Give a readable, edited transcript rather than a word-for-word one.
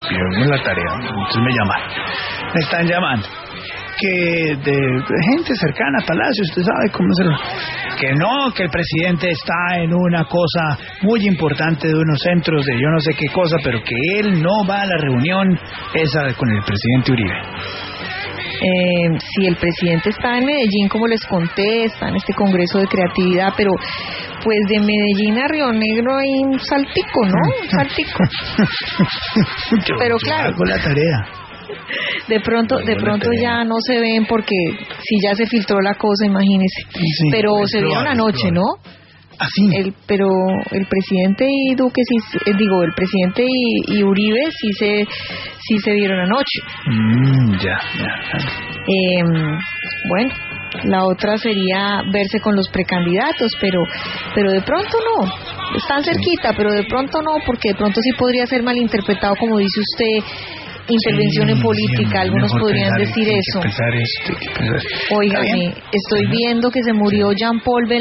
pidieron la tarea, entonces me están llamando, que de gente cercana a Palacio, usted sabe cómo se lo... Que no, que el presidente está en una cosa muy importante de unos centros de yo no sé qué cosa, pero que él no va a la reunión esa con el presidente Uribe. Sí, el presidente está en Medellín, como les conté, está en este congreso de creatividad, pero pues de Medellín a Río Negro hay un saltico, ¿no? Un saltico. Pero claro, hago la tarea. De pronto ya no se ven porque si ya se filtró la cosa, imagínese. Sí, pero se vieron anoche, ¿no? Así. Pero el presidente y Duque el presidente y Uribe sí se vieron anoche. Ya. Bueno, la otra sería verse con los precandidatos, pero de pronto no. Están cerquita, pero de pronto no, porque de pronto sí podría ser malinterpretado, como dice usted. Intervención en política, algunos podrían decir eso. Hay que pensar esto. Óigame, estoy viendo que se murió Jean Paul